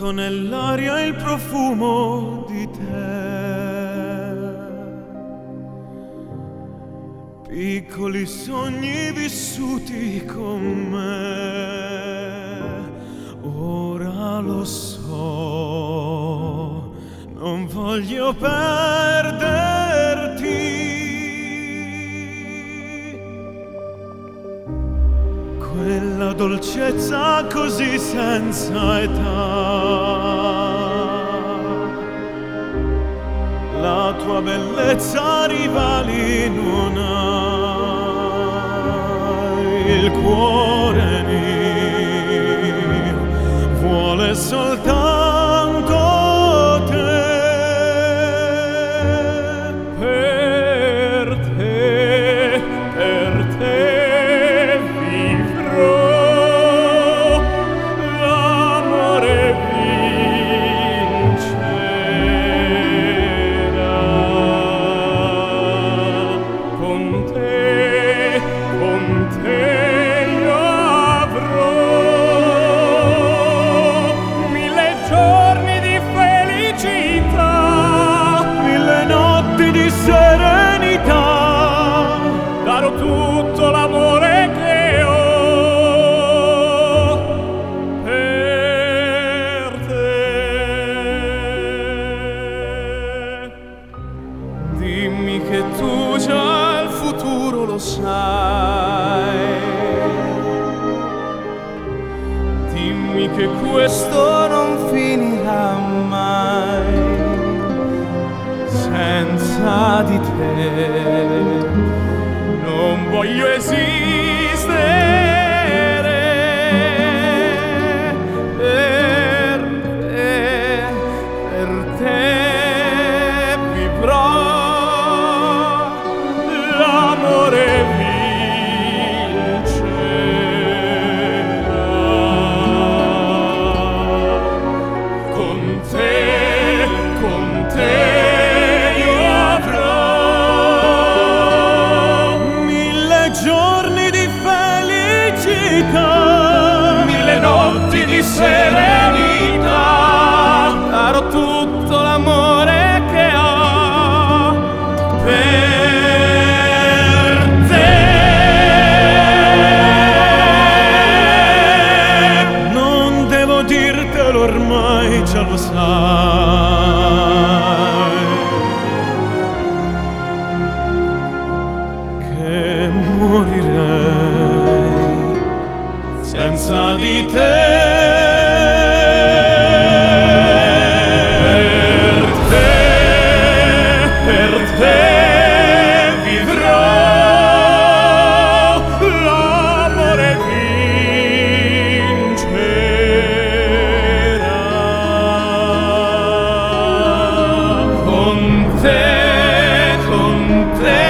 Sento nell'aria il profumo di te, piccoli sogni vissuti con me. Ora lo so, non voglio perderti. Quella dolcezza così senza età, la tua bellezza rivali non ha. Il cuore mio vuole soltanto te. Per te, per te serenità, darò tutto l'amore che ho per te. Dimmi che tu già il futuro lo sai, dimmi che questo non finirà mai. Senza di te non voglio esistere. Per te vivrò, l'amore vincerà. Con te, con te giorni di felicità, mille notti di serenità, darò tutto l'amore che ho per te. Non devo dirtelo ormai, già lo sai, morirei senza di te. Per te vivrò, l'amore vincerà. Con te, con te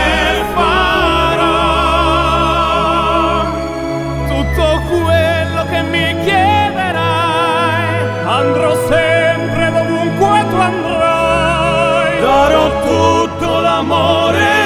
quello che mi chiederai, andrò sempre dovunque tu andrai, darò tutto l'amore